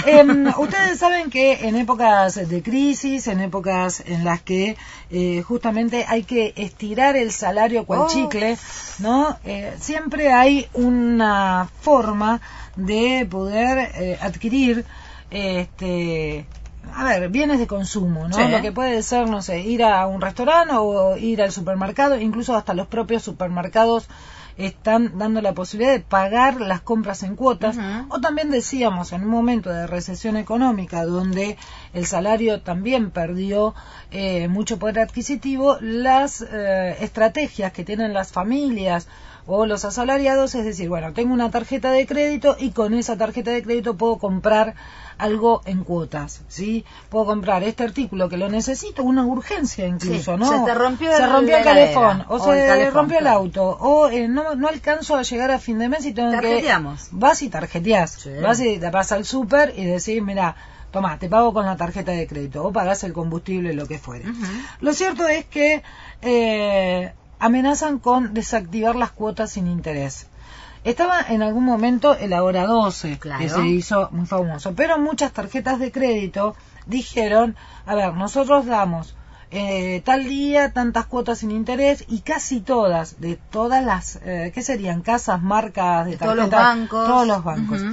Ustedes saben que en épocas de crisis, en épocas en las que justamente hay que estirar el salario cual chicle, ¿no? Siempre hay una forma de poder adquirir bienes de consumo, ¿no? Sí. Lo que puede ser, no sé, ir a un restaurante o ir al supermercado, incluso hasta los propios supermercados están dando la posibilidad de pagar las compras en cuotas, o también decíamos en un momento de recesión económica donde el salario también perdió mucho poder adquisitivo, las estrategias que tienen las familias o los asalariados, es decir, bueno, tengo una tarjeta de crédito y con esa tarjeta de crédito puedo comprar algo en cuotas, ¿sí? Puedo comprar este artículo que lo necesito, una urgencia incluso, sí. ¿no? Se te rompió el calefón, o se el calefón, rompió el auto, o no alcanzo a llegar a fin de mes y tengo Tarjeteamos. Vas y tarjeteás, Sí. vas al súper y decís, mira, tomá, te pago con la tarjeta de crédito, o pagás el combustible, lo que fuere. Lo cierto es que amenazan con desactivar las cuotas sin interés. Estaba en algún momento el Ahora 12, claro, que se hizo muy famoso, pero muchas tarjetas de crédito dijeron, a ver, nosotros damos tal día tantas cuotas sin interés, y casi todas, de todas las, ¿qué serían? Casas, marcas de tarjeta, todos los bancos.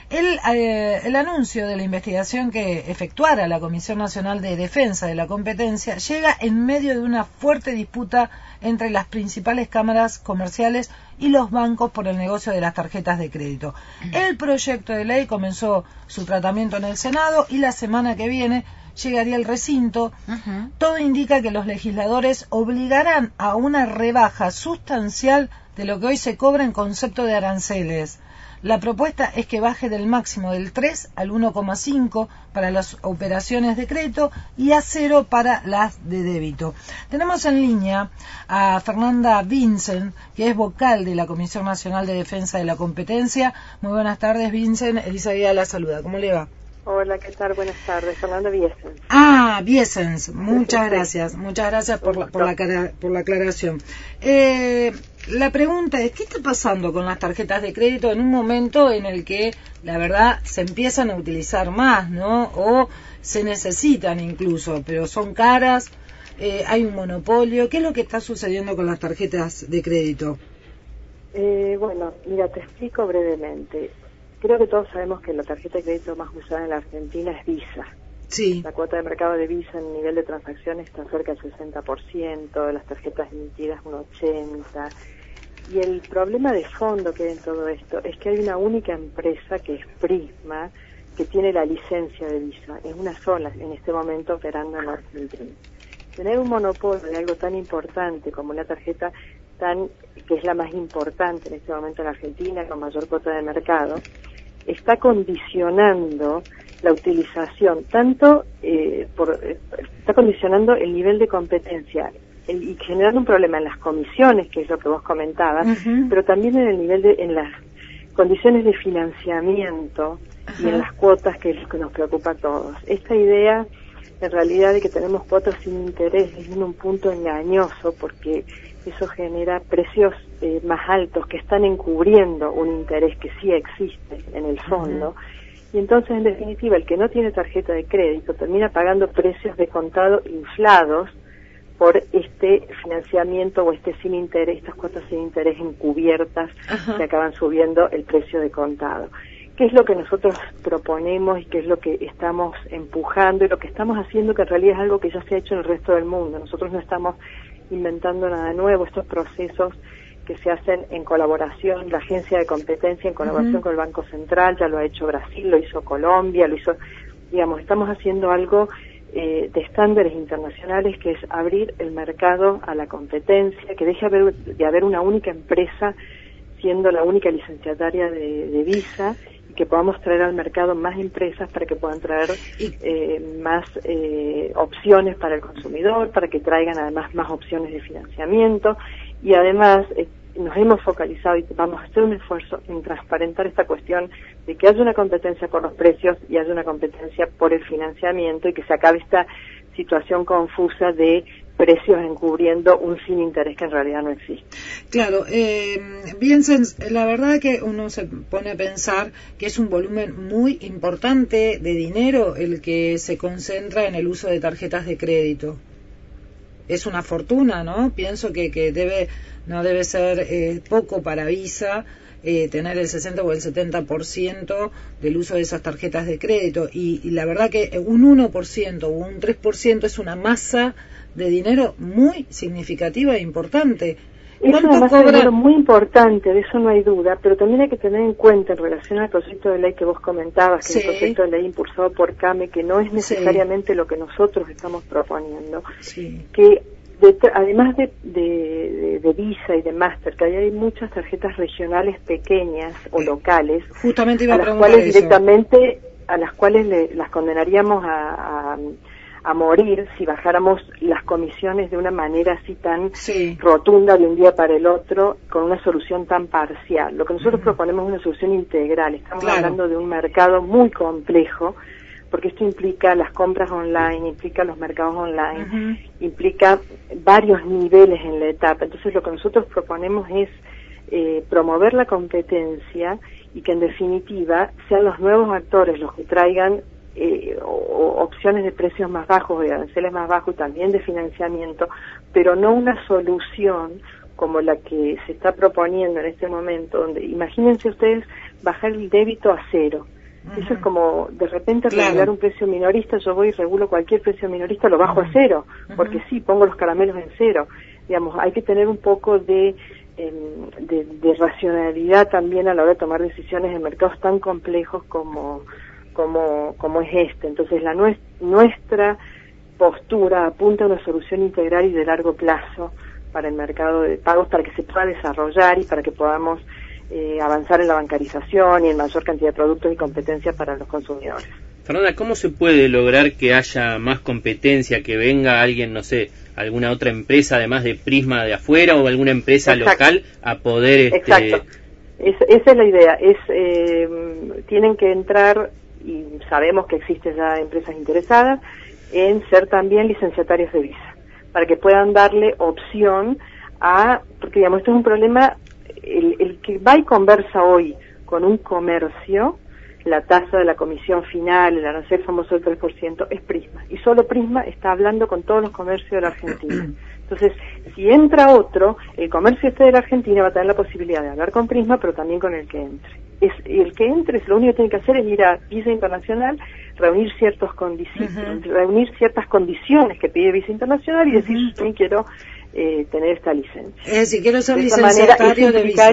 El anuncio de la investigación que efectuara la Comisión Nacional de Defensa de la Competencia llega en medio de una fuerte disputa entre las principales cámaras comerciales y los bancos por el negocio de las tarjetas de crédito. El proyecto de ley comenzó su tratamiento en el Senado y la semana que viene llegaría al recinto. Todo indica que los legisladores obligarán a una rebaja sustancial de lo que hoy se cobra en concepto de aranceles. La propuesta es que baje del máximo del 3 al 1,5 para las operaciones de crédito y a 0 para las de débito. Tenemos en línea a Fernanda Vincent, que es vocal de la Comisión Nacional de Defensa de la Competencia. Muy buenas tardes, Vincent. Elisa Guía la saluda. ¿Cómo le va? Hola, ¿qué tal? Buenas tardes. Fernanda Viesens. Viesens. Muchas gracias. Muchas gracias por la aclaración. La pregunta es, ¿qué está pasando con las tarjetas de crédito en un momento en el que, la verdad, se empiezan a utilizar más, ¿no? O se necesitan incluso, pero son caras, hay un monopolio. ¿Qué es lo que está sucediendo con las tarjetas de crédito? Bueno, mira, te explico brevemente. Creo que todos sabemos que la tarjeta de crédito más usada en la Argentina es Visa. Sí. La cuota de mercado de Visa en nivel de transacciones está cerca del 60%, las tarjetas emitidas un 80%. Y el problema de fondo que hay en todo esto es que hay una única empresa, que es Prisma, que tiene la licencia de Visa. Es una sola en este momento operando en la Argentina. Tener un monopolio de algo tan importante como una tarjeta que es la más importante en este momento en la Argentina, con mayor cuota de mercado, está condicionando la utilización, está condicionando el nivel de competencia y generando un problema en las comisiones, que es lo que vos comentabas, pero también en el nivel en las condiciones de financiamiento y en las cuotas, que es lo que nos preocupa a todos. Esta idea, en realidad, de que tenemos cuotas sin interés es en un punto engañoso, porque eso genera precios más altos que están encubriendo un interés que sí existe en el fondo. Y entonces, en definitiva, el que no tiene tarjeta de crédito termina pagando precios de contado inflados por este financiamiento o sin interés, estas cuotas sin interés encubiertas que acaban subiendo el precio de contado. ¿Qué es lo que nosotros proponemos y qué es lo que estamos empujando y lo que estamos haciendo, que en realidad es algo que ya se ha hecho en el resto del mundo? Nosotros no estamos inventando nada nuevo. Estos procesos que se hacen en colaboración, la agencia de competencia en colaboración con el Banco Central, ya lo ha hecho Brasil, lo hizo Colombia, estamos haciendo algo de estándares internacionales, que es abrir el mercado a la competencia, que deje de haber una única empresa siendo la única licenciataria de Visa, y que podamos traer al mercado más empresas para que puedan traer más opciones para el consumidor, para que traigan además más opciones de financiamiento, y además nos hemos focalizado y vamos a hacer un esfuerzo en transparentar esta cuestión de que haya una competencia por los precios y haya una competencia por el financiamiento, y que se acabe esta situación confusa de precios encubriendo un sin interés que en realidad no existe. Claro, Vicens, la verdad que uno se pone a pensar que es un volumen muy importante de dinero el que se concentra en el uso de tarjetas de crédito. Es una fortuna, ¿no? Pienso que no debe ser poco para Visa tener el 60 o el 70% del uso de esas tarjetas de crédito, y la verdad que un 1% o un 3% es una masa de dinero muy significativa e importante. Es una masa de dinero muy importante, de eso no hay duda, pero también hay que tener en cuenta en relación al proyecto de ley que vos comentabas, que es un proyecto de ley impulsado por CAME, que no es necesariamente lo que nosotros estamos proponiendo, que además de Visa y de Mastercard, hay muchas tarjetas regionales pequeñas o locales, justamente iba a las cuales directamente, las condenaríamos a morir si bajáramos las comisiones de una manera así tan rotunda de un día para el otro, con una solución tan parcial. Lo que nosotros proponemos es una solución integral. Estamos hablando de un mercado muy complejo, porque esto implica las compras online, implica los mercados online, implica varios niveles en la etapa. Entonces lo que nosotros proponemos es promover la competencia y que en definitiva sean los nuevos actores los que traigan opciones de precios más bajos, de aranceles más bajos y también de financiamiento, pero no una solución como la que se está proponiendo en este momento, donde imagínense ustedes bajar el débito a cero. Eso es como de repente regular un precio minorista. Yo voy y regulo cualquier precio minorista, lo bajo a cero, porque sí, pongo los caramelos en cero. Digamos, hay que tener un poco de racionalidad también a la hora de tomar decisiones en mercados tan complejos como es este. Entonces nuestra postura apunta a una solución integral y de largo plazo para el mercado de pagos, para que se pueda desarrollar y para que podamos avanzar en la bancarización y en mayor cantidad de productos y competencia para los consumidores. Fernanda, ¿cómo se puede lograr que haya más competencia, que venga alguien, no sé, alguna otra empresa además de Prisma de afuera o alguna empresa local a poder... Exacto, esa es la idea, tienen que entrar, y sabemos que existen ya empresas interesadas en ser también licenciatarios de Visa, para que puedan darle opción porque digamos, esto es un problema, el que va y conversa hoy con un comercio, la tasa de la comisión final, el arancel famoso del 3%, es Prisma, y solo Prisma está hablando con todos los comercios de la Argentina. Entonces, si entra otro, el comercio de la Argentina va a tener la posibilidad de hablar con Prisma, pero también con el que entre. El que entre, lo único que tiene que hacer es ir a Visa Internacional, reunir ciertas condiciones que pide Visa Internacional y decir, yo quiero tener esta licencia. Es decir, quiero ser licenciatario de Visa.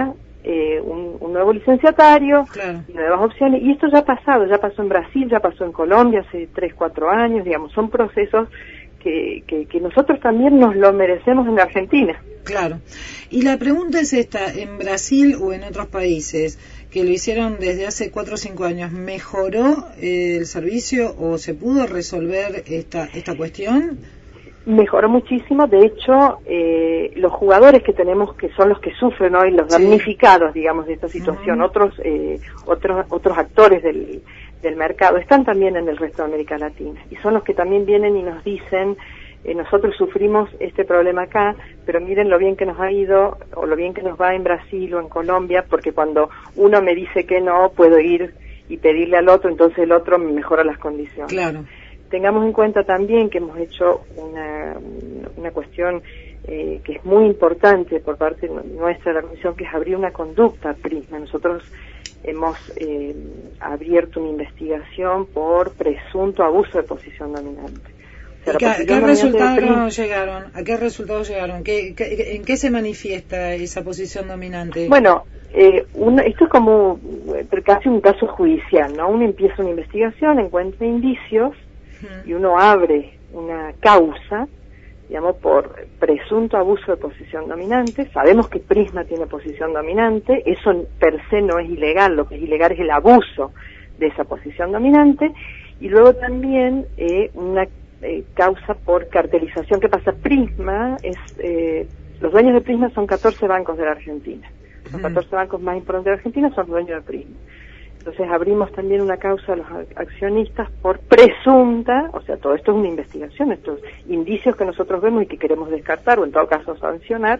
Un nuevo licenciatario, nuevas opciones, y esto ya ha pasado, ya pasó en Brasil, ya pasó en Colombia hace 3-4 años, digamos, son procesos que nosotros también nos lo merecemos en la Argentina. Claro. Y la pregunta es esta, en Brasil o en otros países que lo hicieron desde hace 4 o 5 años, ¿mejoró el servicio o se pudo resolver esta cuestión? Mejoró muchísimo. De hecho, los jugadores que tenemos, que son los que sufren hoy, los damnificados, digamos, de esta situación, otros actores del mercado, están también en el resto de América Latina, y son los que también vienen y nos dicen, nosotros sufrimos este problema acá, pero miren lo bien que nos ha ido, o lo bien que nos va en Brasil o en Colombia, porque cuando uno me dice que no, puedo ir y pedirle al otro, entonces el otro me mejora las condiciones. Claro. Tengamos en cuenta también que hemos hecho una cuestión que es muy importante por parte nuestra de la Comisión, que es abrir una conducta Prisma. Nosotros hemos abierto una investigación por presunto abuso de posición dominante. O sea, ¿A qué resultados llegaron? ¿A qué resultados llegaron? ¿En qué se manifiesta esa posición dominante? Bueno, esto es como casi un caso judicial, ¿no? Uno empieza una investigación, encuentra indicios y uno abre una causa, digamos, por presunto abuso de posición dominante. Sabemos que Prisma tiene posición dominante, eso per se no es ilegal, lo que es ilegal es el abuso de esa posición dominante, y luego también una causa por cartelización. ¿Qué pasa? Prisma los dueños de Prisma son 14 bancos de la Argentina, los 14 bancos más importantes de la Argentina son dueños de Prisma. Entonces abrimos también una causa a los accionistas por presunta, o sea, todo esto es una investigación, estos indicios que nosotros vemos y que queremos descartar o en todo caso sancionar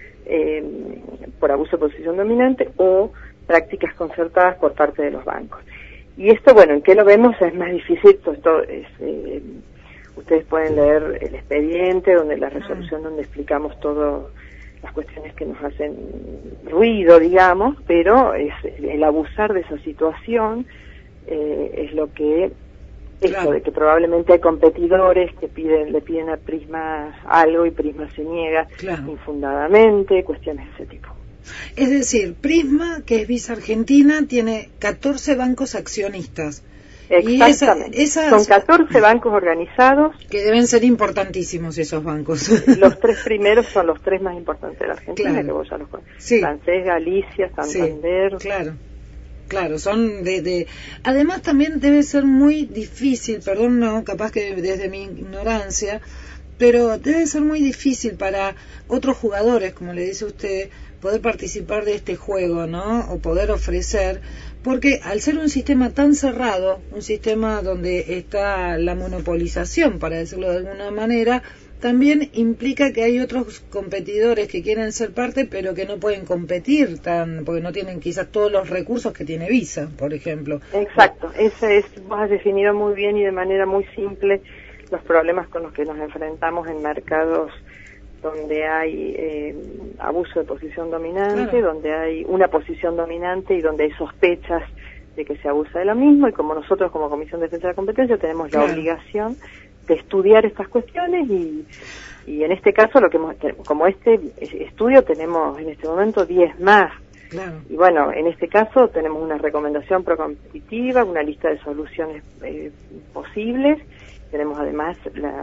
por abuso de posición dominante o prácticas concertadas por parte de los bancos. Y esto, bueno, ¿en qué lo vemos? Es más difícil, esto es, ustedes pueden leer el expediente, donde la resolución donde explicamos todo las cuestiones que nos hacen ruido, digamos, pero es el abusar de esa situación es lo que esto de que probablemente hay competidores que le piden a Prisma algo y Prisma se niega infundadamente, cuestiones de ese tipo. Es decir, Prisma, que es Visa Argentina, tiene 14 bancos accionistas. Exactamente. Son 14 bancos organizados. Que deben ser importantísimos esos bancos. Los 3 primeros son los 3 más importantes de la Argentina, que vos ya los conoces. Sí. Francés, Galicia, Santander. Sí, claro, son de... Además también debe ser muy difícil, perdón, no, capaz que desde mi ignorancia, pero debe ser muy difícil para otros jugadores, como le dice usted, poder participar de este juego, ¿no? O poder ofrecer, porque al ser un sistema tan cerrado, un sistema donde está la monopolización, para decirlo de alguna manera, también implica que hay otros competidores que quieren ser parte, pero que no pueden competir porque no tienen quizás todos los recursos que tiene Visa, por ejemplo. Exacto, vos has definido muy bien y de manera muy simple los problemas con los que nos enfrentamos en mercados donde hay abuso de posición dominante, donde hay una posición dominante y donde hay sospechas de que se abusa de la misma, y como nosotros como Comisión de Defensa de la Competencia tenemos la obligación de estudiar estas cuestiones y en este caso como este estudio tenemos en este momento 10 más. Y bueno, en este caso tenemos una recomendación procompetitiva, una lista de soluciones posibles, tenemos además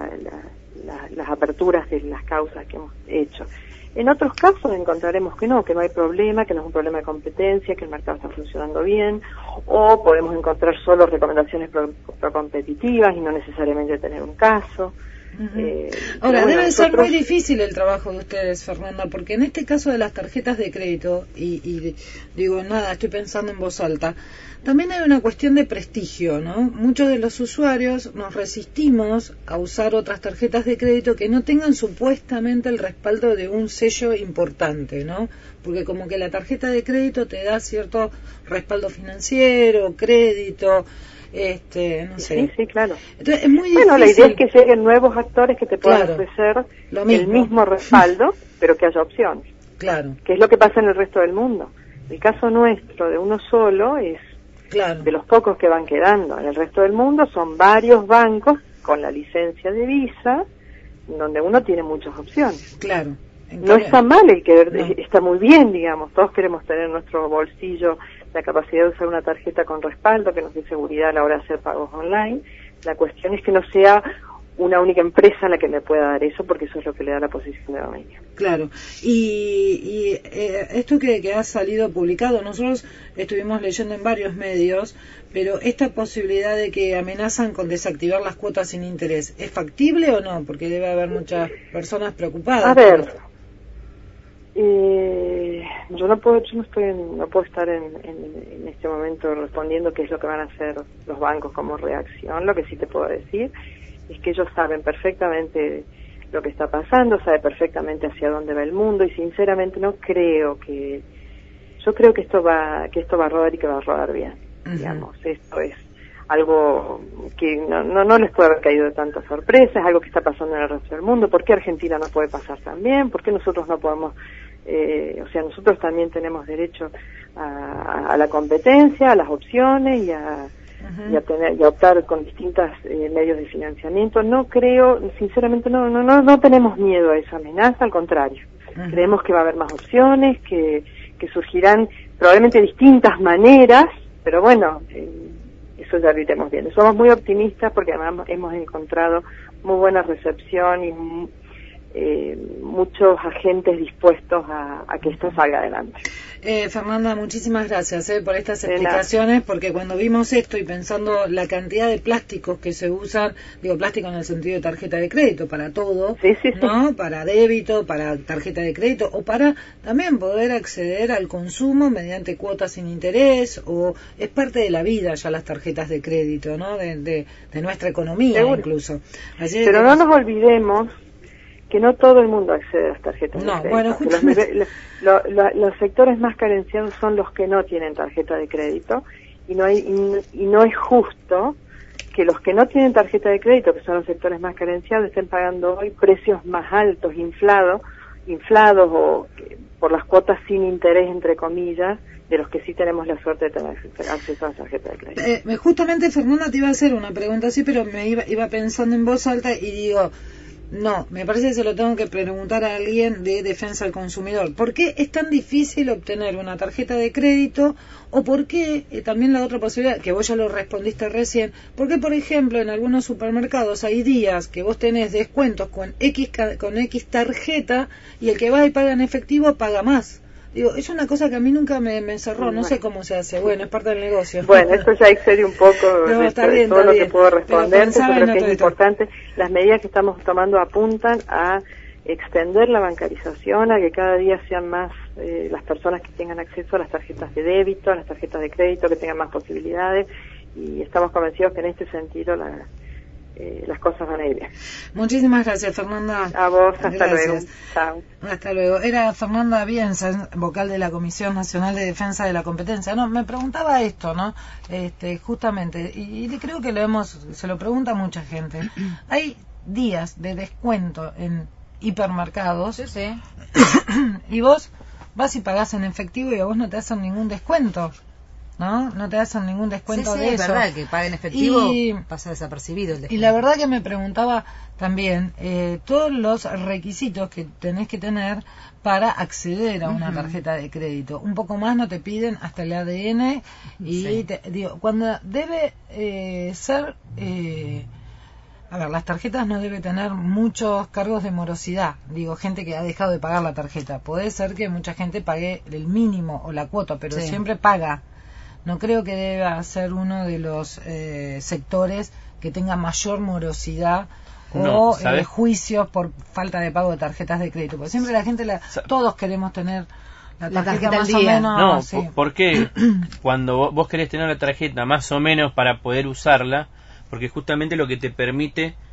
las aperturas de las causas que hemos hecho. En otros casos encontraremos que no hay problema, que no es un problema de competencia, que el mercado está funcionando bien, o podemos encontrar solo recomendaciones procompetitivas y no necesariamente tener un caso. Ahora, debe ser muy difícil el trabajo de ustedes, Fernanda, porque en este caso de las tarjetas de crédito, y digo, nada, estoy pensando en voz alta, también hay una cuestión de prestigio, ¿no? Muchos de los usuarios nos resistimos a usar otras tarjetas de crédito que no tengan supuestamente el respaldo de un sello importante, ¿no? Porque como que la tarjeta de crédito te da cierto respaldo financiero, crédito, no sé. Sí, claro. Entonces es muy difícil. Bueno, la idea es que lleguen nuevos actores que te puedan ofrecer el mismo respaldo, pero que haya opciones. Claro. Que es lo que pasa en el resto del mundo. El caso nuestro de uno solo es de los pocos que van quedando. En el resto del mundo son varios bancos con la licencia de Visa, donde uno tiene muchas opciones. Claro. No está mal está muy bien, digamos. Todos queremos tener en nuestro bolsillo la capacidad de usar una tarjeta con respaldo que nos dé seguridad a la hora de hacer pagos online. La cuestión es que no sea una única empresa la que me pueda dar eso, porque eso es lo que le da la posición de dominio. Claro. Y esto que ha salido publicado, nosotros estuvimos leyendo en varios medios, pero esta posibilidad de que amenazan con desactivar las cuotas sin interés, ¿es factible o no? Porque debe haber muchas personas preocupadas. A ver, yo no puedo estar en este momento respondiendo qué es lo que van a hacer los bancos como reacción. Lo que sí te puedo decir es que ellos saben perfectamente lo que está pasando, saben perfectamente hacia dónde va el mundo, y sinceramente yo creo que esto va a rodar y que va a rodar bien. Digamos, esto es algo que no les puede haber caído de tanta sorpresa, es algo que está pasando en el resto del mundo. ¿Por qué Argentina no puede pasar también? ¿Por qué nosotros no podemos? Nosotros también tenemos derecho a la competencia, a las opciones y a optar con distintos medios de financiamiento. No creo, sinceramente, no tenemos miedo a esa amenaza, al contrario. Creemos que va a haber más opciones, que surgirán probablemente distintas maneras, pero bueno, eso ya lo iremos viendo. Somos muy optimistas porque además hemos encontrado muy buena recepción y muchos agentes dispuestos a que esto salga adelante. Fernanda, muchísimas gracias por estas explicaciones, porque cuando vimos esto y pensando la cantidad de plásticos que se usan, digo plástico en el sentido de tarjeta de crédito, para todo, ¿no? Para débito, para tarjeta de crédito, o para también poder acceder al consumo mediante cuotas sin interés, o es parte de la vida ya las tarjetas de crédito, ¿no? De nuestra economía. Seguro. Incluso. Pero no nos olvidemos que no todo el mundo accede a las tarjetas de crédito. Bueno, los sectores más carenciados son los que no tienen tarjeta de crédito, y no es justo que los que no tienen tarjeta de crédito, que son los sectores más carenciados, estén pagando hoy precios más altos, inflados o por las cuotas sin interés, entre comillas, de los que sí tenemos la suerte de tener acceso a la tarjeta de crédito. Justamente, Fernanda, te iba a hacer una pregunta así, pero me iba pensando en voz alta y digo, no, me parece que se lo tengo que preguntar a alguien de defensa del consumidor. ¿Por qué es tan difícil obtener una tarjeta de crédito? ¿O por qué, también la otra posibilidad, que vos ya lo respondiste recién, por qué, por ejemplo, en algunos supermercados hay días que vos tenés descuentos con X tarjeta y el que va y paga en efectivo paga más? Digo, es una cosa que a mí nunca me cerró, no sé cómo se hace. Bueno, es parte del negocio. Bueno, esto ya excede un poco de todo lo que puedo responder, pero creo que es importante. Las medidas que estamos tomando apuntan a extender la bancarización, a que cada día sean más las personas que tengan acceso a las tarjetas de débito, a las tarjetas de crédito, que tengan más posibilidades, y estamos convencidos que en este sentido las cosas van a ir bien. Muchísimas gracias, Fernanda. A vos, hasta luego. Chao. Hasta luego. Era Fernanda Bienza, vocal de la Comisión Nacional de Defensa de la Competencia. No, me preguntaba esto, ¿no? Justamente, y creo que se lo pregunta mucha gente. Hay días de descuento en hipermercados, sí. Y vos vas y pagás en efectivo y a vos no te hacen ningún descuento. No te hacen ningún descuento de eso. Es verdad, que paga en efectivo pasa desapercibido el descuento. Y la verdad que me preguntaba también todos los requisitos que tenés que tener para acceder a una tarjeta de crédito. Un poco más no te piden hasta el ADN y digo, cuando debe ser... a ver, las tarjetas no debe tener muchos cargos de morosidad. Digo, gente que ha dejado de pagar la tarjeta. Puede ser que mucha gente pague el mínimo o la cuota, pero siempre paga. No creo que deba ser uno de los sectores que tenga mayor morosidad o juicios por falta de pago de tarjetas de crédito. Porque siempre la gente, todos queremos tener la tarjeta más o menos. No, ¿por qué? Cuando vos querés tener la tarjeta más o menos para poder usarla, porque justamente lo que te permite